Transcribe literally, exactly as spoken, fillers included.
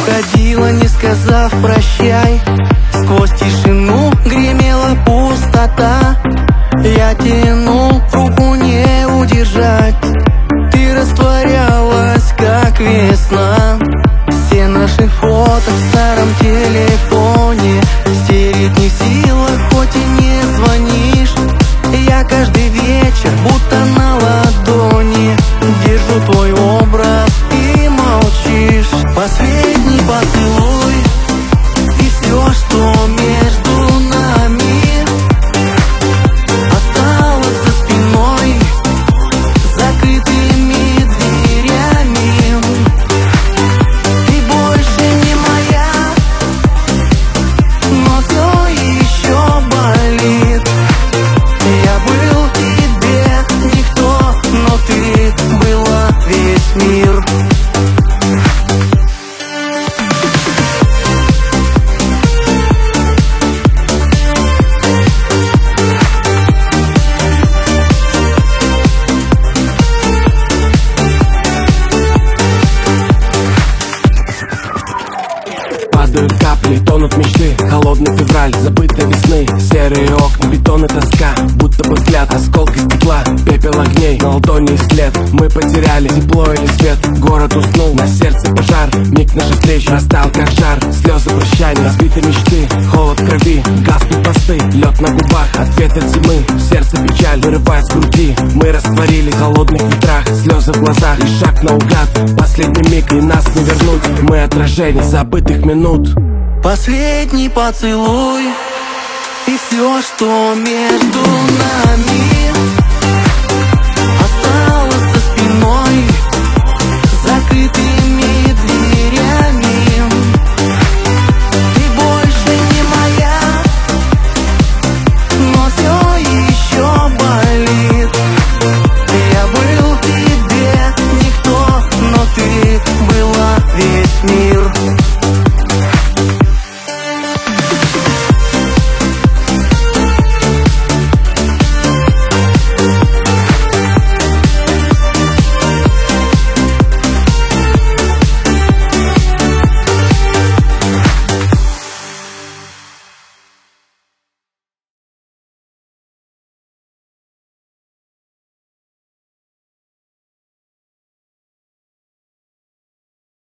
уходила, не сказав прощай. Сквозь тишину гремела пустота. Я тянул, руку не удержать. Ты растворялась, как весна. Все наши фото в старом телефоне стереть не в силах, хоть и не звонишь. Я каждый вечер будто на ладони держу твой образ и молчишь. Последний поцелуй и все, что между нами осталось за спиной, закрытыми дверями. Ты больше не моя, но все еще болит. Я был тебе никто, но ты была весь мир. Падают капли, тонут мечты. Холодный февраль, забытой весны. Серые окна, бетон и тоска. Будто бы взгляд, осколки стекла. Пепел огней, на ладони след. Мы потеряли тепло или свет. Город уснул, на сердце пожар. Миг наших встреч растаял как жар. Слезы прощания, разбиты мечты. Холод в крови, гаснут мосты. Лед на губах, ответ от зимы. В сердце печаль, вырывает с груди. Мы растворились в холодных ветрах. Слезы в глазах и шаг наугад. Последний миг, и нас не вернуть. Мы отражение забытых минут. Последний поцелуй и все, что между нами